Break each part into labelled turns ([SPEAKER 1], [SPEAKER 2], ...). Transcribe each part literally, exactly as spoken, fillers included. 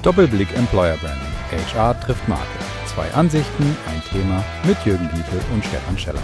[SPEAKER 1] Doppelblick Employer Branding. H R trifft Marke. Zwei Ansichten, ein Thema mit Jürgen Dietl und Stefan Scheller.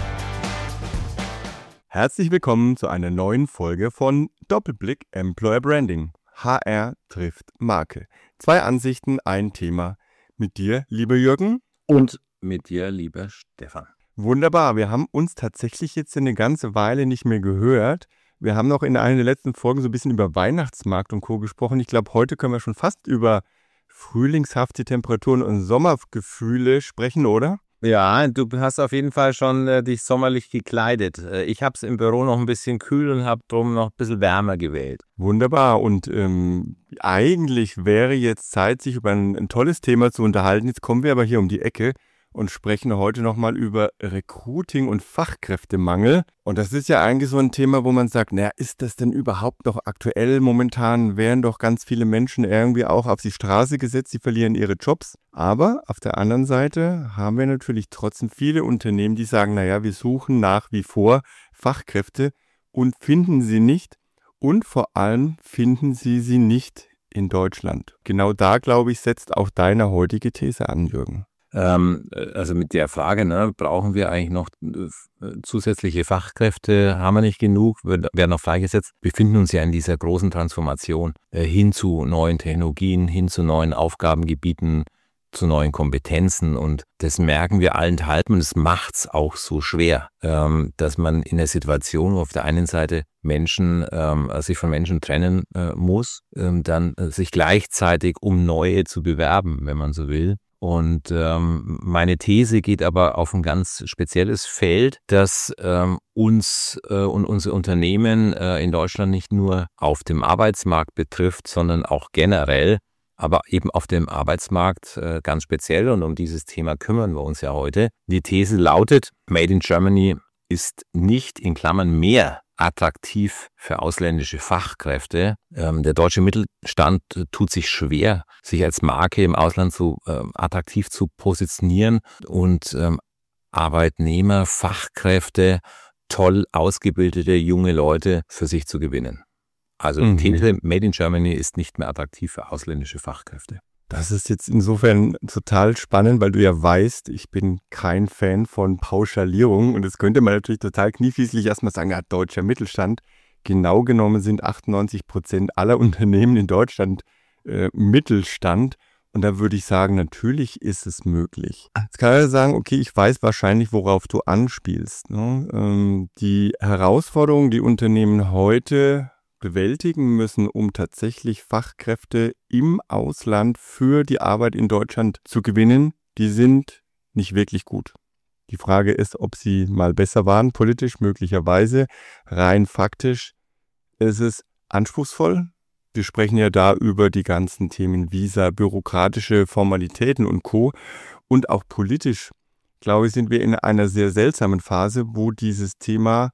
[SPEAKER 2] Herzlich willkommen zu einer neuen Folge von Doppelblick Employer Branding. H R trifft Marke. Zwei Ansichten, ein Thema. Mit dir, lieber Jürgen.
[SPEAKER 3] Und mit dir, lieber Stefan.
[SPEAKER 2] Wunderbar, wir haben uns tatsächlich jetzt eine ganze Weile nicht mehr gehört. Wir haben noch in einer der letzten Folgen so ein bisschen über Weihnachtsmarkt und Co. gesprochen. Ich glaube, heute können wir schon fast über frühlingshafte Temperaturen und Sommergefühle sprechen, oder?
[SPEAKER 3] Ja, du hast auf jeden Fall schon äh, dich sommerlich gekleidet. Äh, ich habe es im Büro noch ein bisschen kühl und habe drum noch ein bisschen wärmer gewählt.
[SPEAKER 2] Wunderbar, und ähm, eigentlich wäre jetzt Zeit, sich über ein, ein tolles Thema zu unterhalten. Jetzt kommen wir aber hier um die Ecke und sprechen heute nochmal über Recruiting und Fachkräftemangel. Und das ist ja eigentlich so ein Thema, wo man sagt, naja, ist das denn überhaupt noch aktuell? Momentan werden doch ganz viele Menschen irgendwie auch auf die Straße gesetzt, sie verlieren ihre Jobs. Aber auf der anderen Seite haben wir natürlich trotzdem viele Unternehmen, die sagen, naja, wir suchen nach wie vor Fachkräfte und finden sie nicht. Und vor allem finden sie sie nicht in Deutschland. Genau da, glaube ich, setzt auch deine heutige These an, Jürgen.
[SPEAKER 3] Ähm, also mit der Frage, ne, brauchen wir eigentlich noch äh, zusätzliche Fachkräfte? Haben wir nicht genug? Werden noch freigesetzt? Wir befinden uns ja in dieser großen Transformation äh, hin zu neuen Technologien, hin zu neuen Aufgabengebieten, zu neuen Kompetenzen, und das merken wir allenthalben, und es macht es auch so schwer, ähm, dass man in der Situation, wo auf der einen Seite Menschen ähm, sich von Menschen trennen äh, muss, ähm, dann äh, sich gleichzeitig um neue zu bewerben, wenn man so will. Und ähm, meine These geht aber auf ein ganz spezielles Feld, das ähm, uns äh, und unsere Unternehmen äh, in Deutschland nicht nur auf dem Arbeitsmarkt betrifft, sondern auch generell, aber eben auf dem Arbeitsmarkt äh, ganz speziell. Und um dieses Thema kümmern wir uns ja heute. Die These lautet, Made in Germany ist nicht in Klammern mehr attraktiv für ausländische Fachkräfte. Ähm, der deutsche Mittelstand äh, tut sich schwer, sich als Marke im Ausland so äh, attraktiv zu positionieren und ähm, Arbeitnehmer, Fachkräfte, toll ausgebildete junge Leute für sich zu gewinnen. Also mhm. die These Made in Germany ist nicht mehr attraktiv für ausländische Fachkräfte.
[SPEAKER 2] Das ist jetzt insofern total spannend, weil du ja weißt, ich bin kein Fan von Pauschalierung, und das könnte man natürlich total kniefieslich erstmal sagen, ja, deutscher Mittelstand. Genau genommen sind achtundneunzig Prozent aller Unternehmen in Deutschland äh, Mittelstand, und da würde ich sagen, natürlich ist es möglich. Jetzt kann ich sagen, okay, ich weiß wahrscheinlich, worauf du anspielst, ne? Ähm, die Herausforderungen, die Unternehmen heute bewältigen müssen, um tatsächlich Fachkräfte im Ausland für die Arbeit in Deutschland zu gewinnen, die sind nicht wirklich gut. Die Frage ist, ob sie mal besser waren, politisch möglicherweise. Rein faktisch ist es anspruchsvoll. Wir sprechen ja da über die ganzen Themen Visa, bürokratische Formalitäten und Co. Und auch politisch, glaube ich, sind wir in einer sehr seltsamen Phase, wo dieses Thema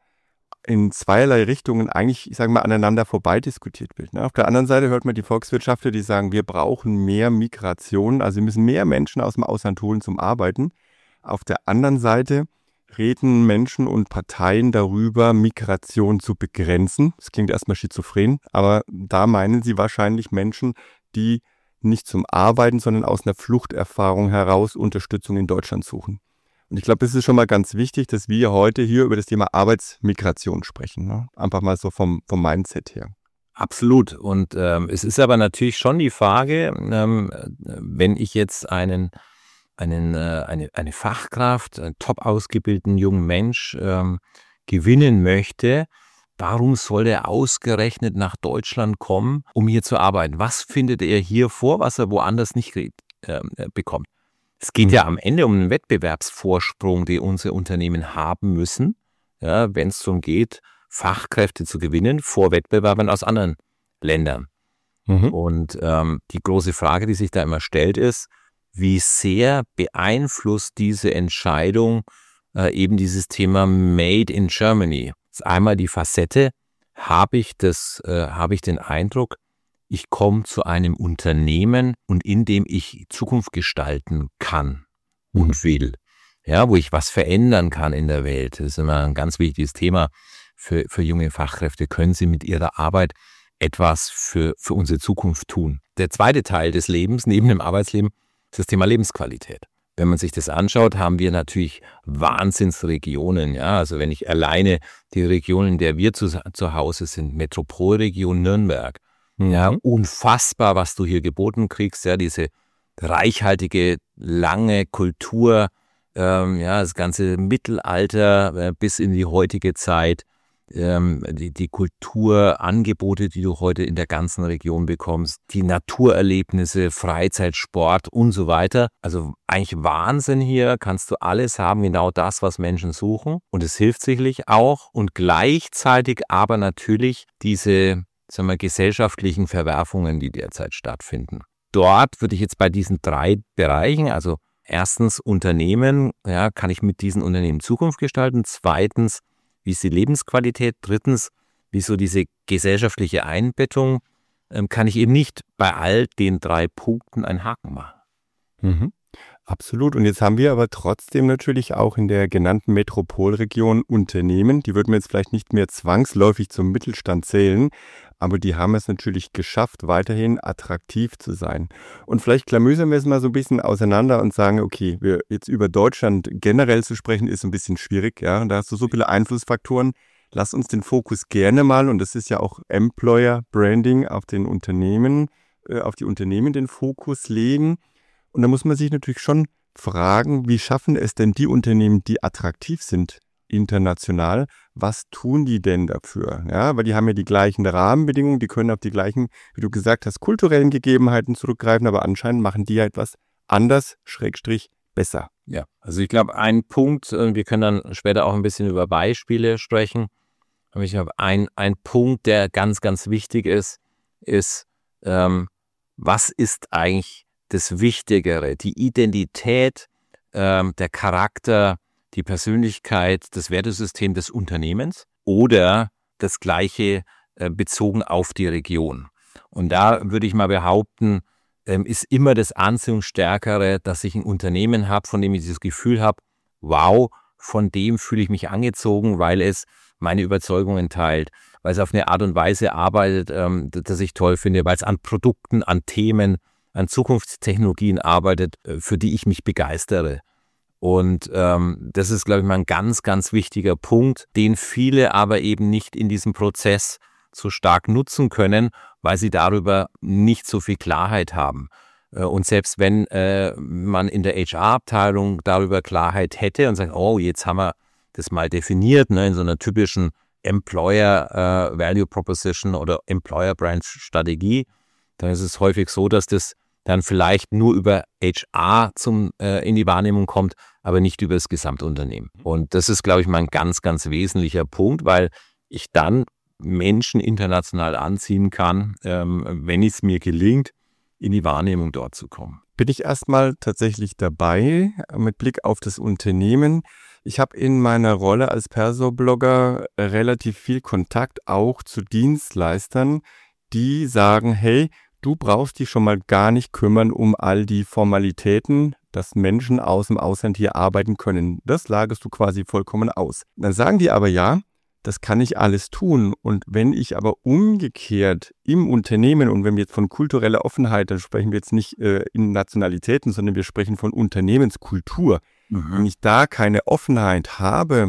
[SPEAKER 2] in zweierlei Richtungen eigentlich, ich sage mal, aneinander vorbei diskutiert wird. Auf der anderen Seite hört man die Volkswirtschaftler, die sagen, wir brauchen mehr Migration, also wir müssen mehr Menschen aus dem Ausland holen zum Arbeiten. Auf der anderen Seite reden Menschen und Parteien darüber, Migration zu begrenzen. Das klingt erstmal schizophren, aber da meinen sie wahrscheinlich Menschen, die nicht zum Arbeiten, sondern aus einer Fluchterfahrung heraus Unterstützung in Deutschland suchen. Und ich glaube, das ist schon mal ganz wichtig, dass wir heute hier über das Thema Arbeitsmigration sprechen. Ne? Einfach mal so vom, vom Mindset her.
[SPEAKER 3] Absolut. Und ähm, es ist aber natürlich schon die Frage, ähm, wenn ich jetzt einen, einen, äh, eine, eine Fachkraft, einen top ausgebildeten jungen Mensch ähm, gewinnen möchte, warum soll der ausgerechnet nach Deutschland kommen, um hier zu arbeiten? Was findet er hier vor, was er woanders nicht äh, bekommt? Es geht ja am Ende um einen Wettbewerbsvorsprung, den unsere Unternehmen haben müssen, ja, wenn es darum geht, Fachkräfte zu gewinnen vor Wettbewerbern aus anderen Ländern. Mhm. Und ähm, die große Frage, die sich da immer stellt, ist, wie sehr beeinflusst diese Entscheidung äh, eben dieses Thema Made in Germany? Das ist einmal die Facette, habe ich, das, äh, habe ich den Eindruck, ich komme zu einem Unternehmen, und in dem ich Zukunft gestalten kann und will, ja, wo ich was verändern kann in der Welt. Das ist immer ein ganz wichtiges Thema für, für junge Fachkräfte. Können sie mit ihrer Arbeit etwas für, für unsere Zukunft tun? der zweite Teil des Lebens, neben dem Arbeitsleben, ist das Thema Lebensqualität. Wenn man sich das anschaut, haben wir natürlich Wahnsinnsregionen. Ja? Also wenn ich alleine die Region, in der wir zu, zu Hause sind, Metropolregion Nürnberg, mhm. ja, unfassbar, was du hier geboten kriegst, ja, diese reichhaltige, lange Kultur, ähm, ja, das ganze Mittelalter äh, bis in die heutige Zeit, ähm, die, die Kulturangebote, die du heute in der ganzen Region bekommst, die Naturerlebnisse, Freizeit, Sport und so weiter. Also eigentlich Wahnsinn hier, kannst du alles haben, genau das, was Menschen suchen. Und es hilft sicherlich auch und gleichzeitig aber natürlich diese, sagen wir, gesellschaftlichen Verwerfungen, die derzeit stattfinden. Dort würde ich jetzt bei diesen drei Bereichen, also erstens Unternehmen, ja, kann ich mit diesen Unternehmen Zukunft gestalten. Zweitens, wie ist die Lebensqualität? Drittens, wie so diese gesellschaftliche Einbettung? Ähm, kann ich eben nicht bei all den drei Punkten einen Haken machen.
[SPEAKER 2] Mhm. Absolut. Und jetzt haben wir aber trotzdem natürlich auch in der genannten Metropolregion Unternehmen, die würden wir jetzt vielleicht nicht mehr zwangsläufig zum Mittelstand zählen, aber die haben es natürlich geschafft, weiterhin attraktiv zu sein. Und vielleicht klamüsern wir es mal so ein bisschen auseinander und sagen, okay, wir jetzt über Deutschland generell zu sprechen, ist ein bisschen schwierig, ja, und da hast du so viele Einflussfaktoren. Lass uns den Fokus gerne mal, und das ist ja auch Employer Branding, auf den Unternehmen, äh, auf die Unternehmen den Fokus legen. Und da muss man sich natürlich schon fragen, wie schaffen es denn die Unternehmen, die attraktiv sind international, was tun die denn dafür? Ja, weil die haben ja die gleichen Rahmenbedingungen, die können auf die gleichen, wie du gesagt hast, kulturellen Gegebenheiten zurückgreifen, aber anscheinend machen die ja etwas anders, Schrägstrich, besser.
[SPEAKER 3] Ja, also ich glaube, ein Punkt, wir können dann später auch ein bisschen über Beispiele sprechen, aber ich glaube, ein, ein Punkt, der ganz, ganz wichtig ist, ist, ähm, was ist eigentlich das Wichtigere, die Identität, ähm, der Charakter, die Persönlichkeit, das Wertesystem des Unternehmens oder das Gleiche äh, bezogen auf die Region. Und da würde ich mal behaupten, ähm, ist immer das Anziehungsstärkere, dass ich ein Unternehmen habe, von dem ich das Gefühl habe, wow, von dem fühle ich mich angezogen, weil es meine Überzeugungen teilt, weil es auf eine Art und Weise arbeitet, ähm, das ich toll finde, weil es an Produkten, an Themen, an Zukunftstechnologien arbeitet, für die ich mich begeistere. Und ähm, das ist, glaube ich, mal ein ganz, ganz wichtiger Punkt, den viele aber eben nicht in diesem Prozess so stark nutzen können, weil sie darüber nicht so viel Klarheit haben. Und selbst wenn äh, man in der H R-Abteilung darüber Klarheit hätte und sagt, oh, jetzt haben wir das mal definiert, ne, in so einer typischen Employer äh, Value Proposition oder Employer Brand Strategie, dann ist es häufig so, dass das dann vielleicht nur über H R zum, äh, in die Wahrnehmung kommt, aber nicht über das Gesamtunternehmen. Und das ist, glaube ich, mal ein ganz, ganz wesentlicher Punkt, weil ich dann Menschen international anziehen kann, ähm, wenn es mir gelingt, in die Wahrnehmung dort zu kommen.
[SPEAKER 2] Bin ich erstmal tatsächlich dabei mit Blick auf das Unternehmen. Ich habe in meiner Rolle als Perso-Blogger relativ viel Kontakt auch zu Dienstleistern, die sagen, hey, du brauchst dich schon mal gar nicht kümmern um all die Formalitäten, dass Menschen aus dem Ausland hier arbeiten können. Das lagerst du quasi vollkommen aus. Dann sagen die aber, ja, das kann ich alles tun. Und wenn ich aber umgekehrt im Unternehmen, und wenn wir jetzt von kultureller Offenheit, dann sprechen wir jetzt nicht äh, in Nationalitäten, sondern wir sprechen von Unternehmenskultur. Mhm. Wenn ich da keine Offenheit habe,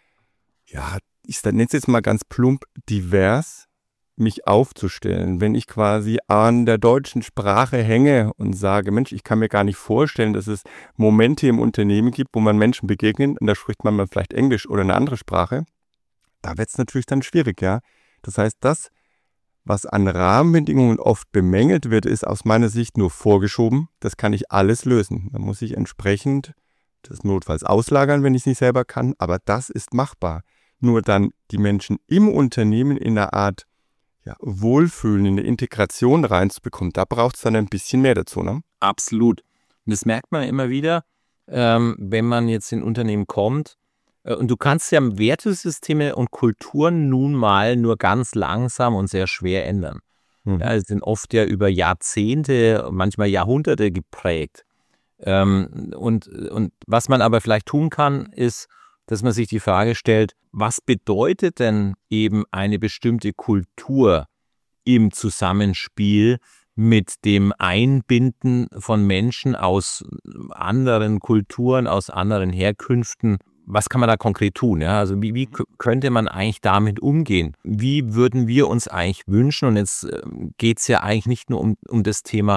[SPEAKER 2] ja, ich nenne es jetzt mal ganz plump, divers, mich aufzustellen, wenn ich quasi an der deutschen Sprache hänge und sage, Mensch, ich kann mir gar nicht vorstellen, dass es Momente im Unternehmen gibt, wo man Menschen begegnet und da spricht man mal vielleicht Englisch oder eine andere Sprache, da wird es natürlich dann schwierig, ja. Das heißt, das, was an Rahmenbedingungen oft bemängelt wird, ist aus meiner Sicht nur vorgeschoben. Das kann ich alles lösen. Da muss ich entsprechend das notfalls auslagern, wenn ich es nicht selber kann, aber das ist machbar. Nur dann die Menschen im Unternehmen in einer Art ja, Wohlfühlen, in eine Integration reinzubekommen, da braucht es dann ein bisschen mehr dazu, ne?
[SPEAKER 3] Absolut. Und das merkt man immer wieder, ähm, wenn man jetzt in Unternehmen kommt. Äh, und du kannst ja Wertesysteme und Kulturen nun mal nur ganz langsam und sehr schwer ändern. Mhm. Ja, sie sind oft ja über Jahrzehnte, manchmal Jahrhunderte geprägt. Ähm, und, und was man aber vielleicht tun kann, ist, dass man sich die Frage stellt, was bedeutet denn eben eine bestimmte Kultur im Zusammenspiel mit dem Einbinden von Menschen aus anderen Kulturen, aus anderen Herkünften. Was kann man da konkret tun? Ja? Also wie, wie könnte man eigentlich damit umgehen? Wie würden wir uns eigentlich wünschen? Und jetzt geht es ja eigentlich nicht nur um, um das Thema,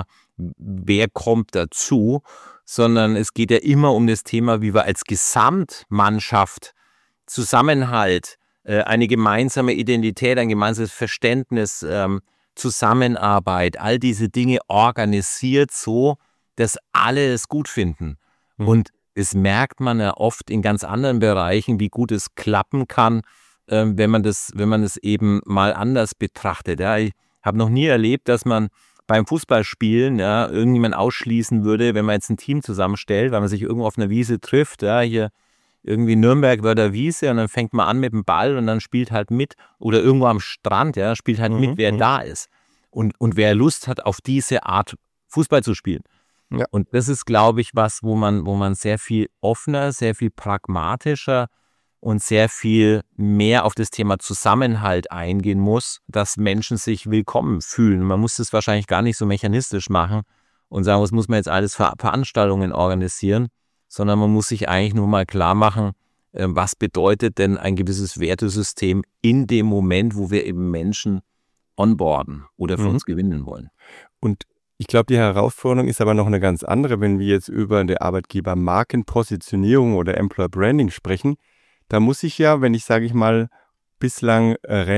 [SPEAKER 3] wer kommt dazu, sondern es geht ja immer um das Thema, wie wir als Gesamtmannschaft Zusammenhalt, äh, eine gemeinsame Identität, ein gemeinsames Verständnis, ähm, Zusammenarbeit, all diese Dinge organisiert so, dass alle es gut finden. Mhm. Und das merkt man ja oft in ganz anderen Bereichen, wie gut es klappen kann, äh, wenn man das, wenn man es eben mal anders betrachtet. Ja. Ich habe noch nie erlebt, dass man beim Fußballspielen ja, irgendjemand ausschließen würde, wenn man jetzt ein Team zusammenstellt, weil man sich irgendwo auf einer Wiese trifft, ja, hier irgendwie Nürnberg wird der Wiese und dann fängt man an mit dem Ball und dann spielt halt mit oder irgendwo am Strand, ja, spielt halt mhm. mit, wer mhm. da ist und, und wer Lust hat, auf diese Art Fußball zu spielen. Ja. Und das ist, glaube ich, was, wo man, wo man sehr viel offener, sehr viel pragmatischer und sehr viel mehr auf das Thema Zusammenhalt eingehen muss, dass Menschen sich willkommen fühlen. Man muss das wahrscheinlich gar nicht so mechanistisch machen und sagen, was muss man jetzt alles für Veranstaltungen organisieren, sondern man muss sich eigentlich nur mal klar machen, was bedeutet denn ein gewisses Wertesystem in dem Moment, wo wir eben Menschen onboarden oder für mhm. uns gewinnen wollen.
[SPEAKER 2] Und ich glaube, die Herausforderung ist aber noch eine ganz andere, wenn wir jetzt über eine Arbeitgebermarkenpositionierung oder Employer Branding sprechen. Da muss ich ja, wenn ich, sage ich mal, bislang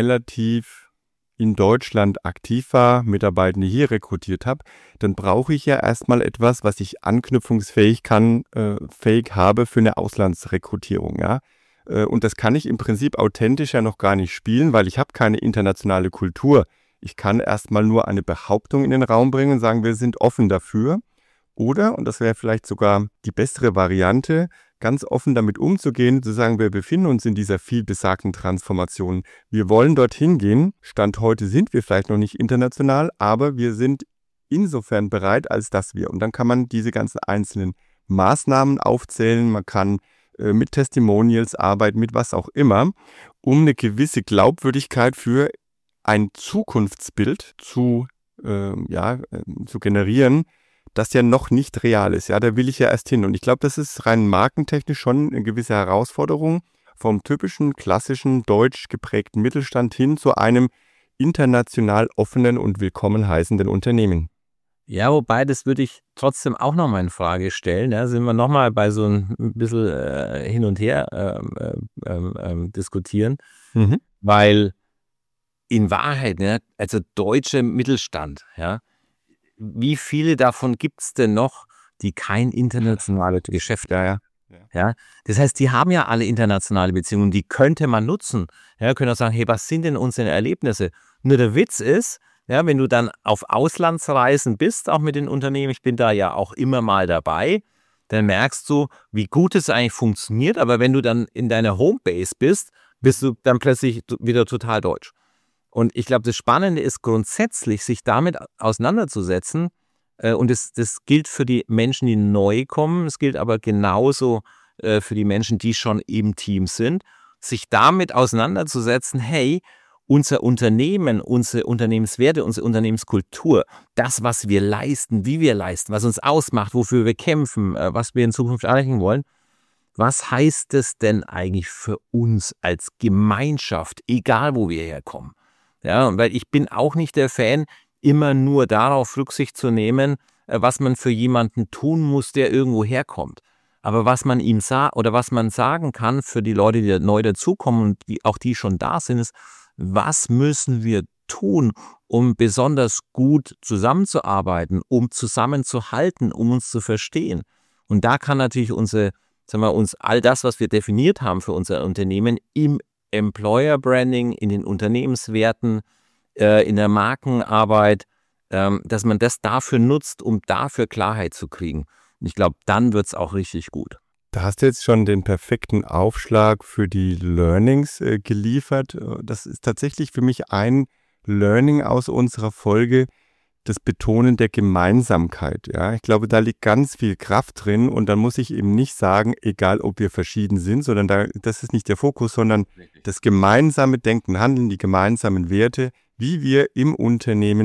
[SPEAKER 2] relativ in Deutschland aktiv war, Mitarbeitende hier rekrutiert habe, dann brauche ich ja erstmal etwas, was ich anknüpfungsfähig kann, äh, fähig habe für eine Auslandsrekrutierung. Ja? Äh, und das kann ich im Prinzip authentisch ja noch gar nicht spielen, weil ich habe keine internationale Kultur. Ich kann erstmal nur eine Behauptung in den Raum bringen und sagen, wir sind offen dafür. Oder, und das wäre vielleicht sogar die bessere Variante, ganz offen damit umzugehen, zu sagen, wir befinden uns in dieser vielbesagten Transformation. Wir wollen dorthin gehen. Stand heute sind wir vielleicht noch nicht international, aber wir sind insofern bereit, als dass wir. Und dann kann man diese ganzen einzelnen Maßnahmen aufzählen. Man kann äh, mit Testimonials arbeiten, mit was auch immer, um eine gewisse Glaubwürdigkeit für ein Zukunftsbild zu, äh, ja, äh, zu generieren, das ja noch nicht real ist. Ja, da will ich ja erst hin. Und ich glaube, das ist rein markentechnisch schon eine gewisse Herausforderung, vom typischen, klassischen, deutsch geprägten Mittelstand hin zu einem international offenen und willkommen heißenden Unternehmen.
[SPEAKER 3] Ja, wobei, das würde ich trotzdem auch nochmal in Frage stellen. Da sind wir nochmal bei so ein bisschen äh, hin und her äh, äh, äh, diskutieren, mhm. weil in Wahrheit, ne, also deutsche Mittelstand, ja, wie viele davon gibt es denn noch, die kein internationales Geschäft haben? Ja, ja. Ja, das heißt, die haben ja alle internationale Beziehungen, die könnte man nutzen. Ja, können auch sagen, hey, was sind denn unsere Erlebnisse? Nur der Witz ist, ja, wenn du dann auf Auslandsreisen bist, auch mit den Unternehmen, ich bin da ja auch immer mal dabei, dann merkst du, wie gut es eigentlich funktioniert, aber wenn du dann in deiner Homebase bist, bist du dann plötzlich wieder total deutsch. Und ich glaube, das Spannende ist grundsätzlich, sich damit auseinanderzusetzen. Äh, und das, das gilt für die Menschen, die neu kommen. Es gilt aber genauso äh, für die Menschen, die schon im Team sind. Sich damit auseinanderzusetzen, hey, unser Unternehmen, unsere Unternehmenswerte, unsere Unternehmenskultur, das, was wir leisten, wie wir leisten, was uns ausmacht, wofür wir kämpfen, äh, was wir in Zukunft erreichen wollen. Was heißt das denn eigentlich für uns als Gemeinschaft, egal wo wir herkommen? Ja, weil ich bin auch nicht der Fan, immer nur darauf Rücksicht zu nehmen, was man für jemanden tun muss, der irgendwo herkommt. Aber was man ihm sagt oder was man sagen kann für die Leute, die neu dazukommen und die, auch die schon da sind, ist, was müssen wir tun, um besonders gut zusammenzuarbeiten, um zusammenzuhalten, um uns zu verstehen. Und da kann natürlich unsere, sagen wir, uns all das, was wir definiert haben für unser Unternehmen, im Employer Branding, in den Unternehmenswerten, äh, in der Markenarbeit, ähm, dass man das dafür nutzt, um dafür Klarheit zu kriegen. Und ich glaube, dann wird es auch richtig gut.
[SPEAKER 2] Da hast du jetzt schon den perfekten Aufschlag für die Learnings äh, geliefert. Das ist tatsächlich für mich ein Learning aus unserer Folge, das Betonen der Gemeinsamkeit. Ja, ich glaube, da liegt ganz viel Kraft drin und dann muss ich eben nicht sagen, egal ob wir verschieden sind, sondern da, das ist nicht der Fokus, sondern das gemeinsame Denken, Handeln, die gemeinsamen Werte, wie wir im Unternehmen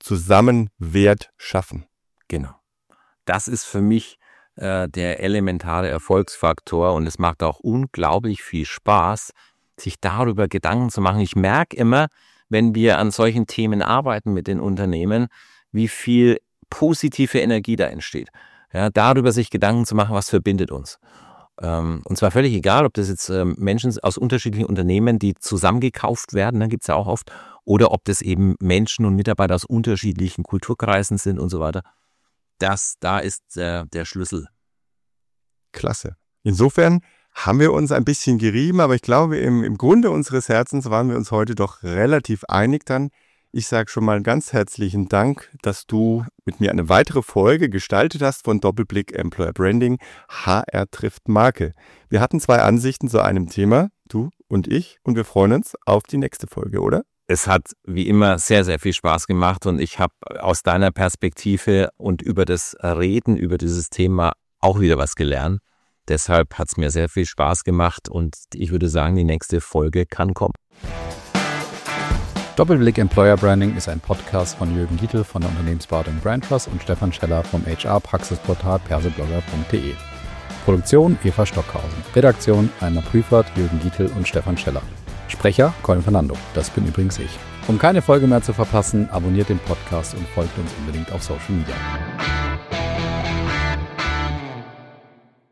[SPEAKER 2] zusammen Wert schaffen.
[SPEAKER 3] Genau. Das ist für mich äh, der elementare Erfolgsfaktor und es macht auch unglaublich viel Spaß, sich darüber Gedanken zu machen. Ich merke immer, wenn wir an solchen Themen arbeiten mit den Unternehmen, wie viel positive Energie da entsteht. Ja, darüber sich Gedanken zu machen, was verbindet uns. Ähm, und zwar völlig egal, ob das jetzt ähm, Menschen aus unterschiedlichen Unternehmen, die zusammengekauft werden, dann gibt es ja auch oft, oder ob das eben Menschen und Mitarbeiter aus unterschiedlichen Kulturkreisen sind und so weiter. Das, da ist äh, der Schlüssel.
[SPEAKER 2] Klasse. Insofern haben wir uns ein bisschen gerieben, aber ich glaube, im, im Grunde unseres Herzens waren wir uns heute doch relativ einig dann. Ich sage schon mal ganz herzlichen Dank, dass du mit mir eine weitere Folge gestaltet hast von Doppelblick Employer Branding, H R trifft Marke. Wir hatten zwei Ansichten zu einem Thema, du und ich, und wir freuen uns auf die nächste Folge, oder?
[SPEAKER 3] Es hat wie immer sehr, sehr viel Spaß gemacht und ich habe aus deiner Perspektive und über das Reden über dieses Thema auch wieder was gelernt. Deshalb hat es mir sehr viel Spaß gemacht und ich würde sagen, die nächste Folge kann kommen.
[SPEAKER 1] Doppelblick Employer Branding ist ein Podcast von Jürgen Dietl von der Unternehmensberatung Brand Trust und Stefan Scheller vom H R-Praxisportal perseblogger punkt de. Produktion Eva Stockhausen. Redaktion Einmal Prüfert, Jürgen Dietl und Stefan Scheller. Sprecher Colin Fernando, das bin übrigens ich. Um keine Folge mehr zu verpassen, abonniert den Podcast und folgt uns unbedingt auf Social Media.